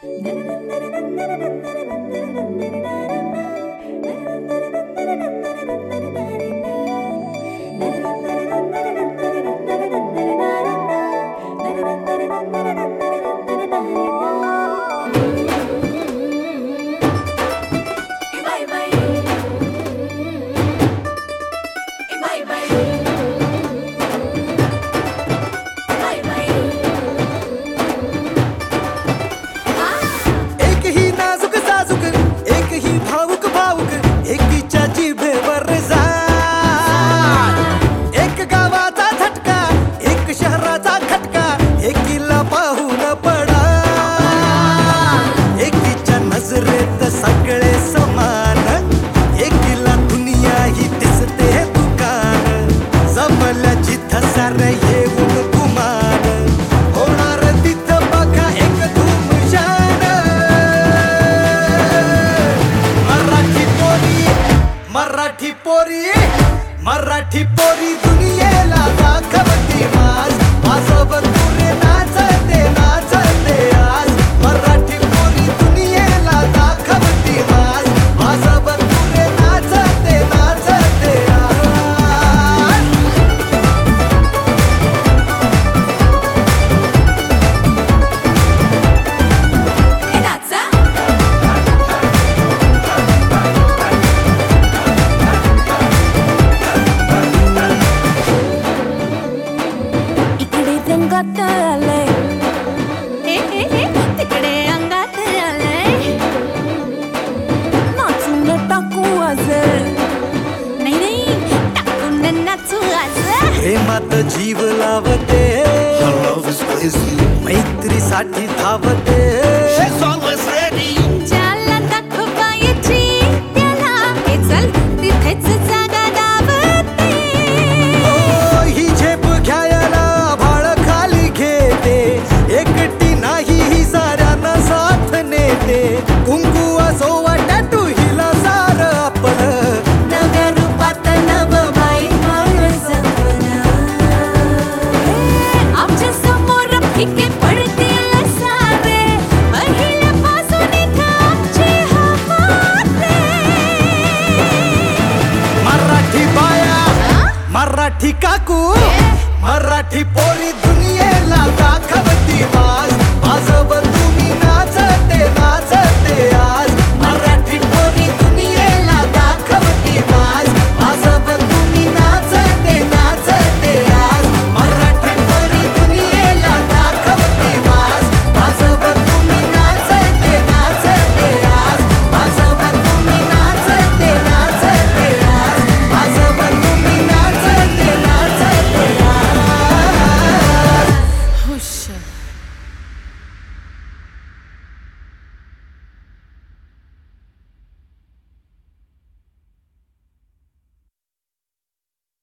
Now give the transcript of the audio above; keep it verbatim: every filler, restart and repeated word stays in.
सगळे समान एकीला दुनिया ही दिसते दुकान जमल्या जिथं सारं येऊन गुमान होणार तिथं बघा एक धूमशान मराठी पोरी मराठी पोरी मराठी पोरी दुनियेला दाखवती माज माझं तुरे नाचते नाचते आज मराठी पोरी दुनियेला दाखवती माज माझं तुरे नाचते नाचते आज इकडे रंगात आलंय हे हे हे तिकडे अंगात आलंय नाचून टाकू आज नाही नाही टाकून नाचू आज प्रेमात जीव लावते Her love is crazy. मैत्रीसाठी धावते She's always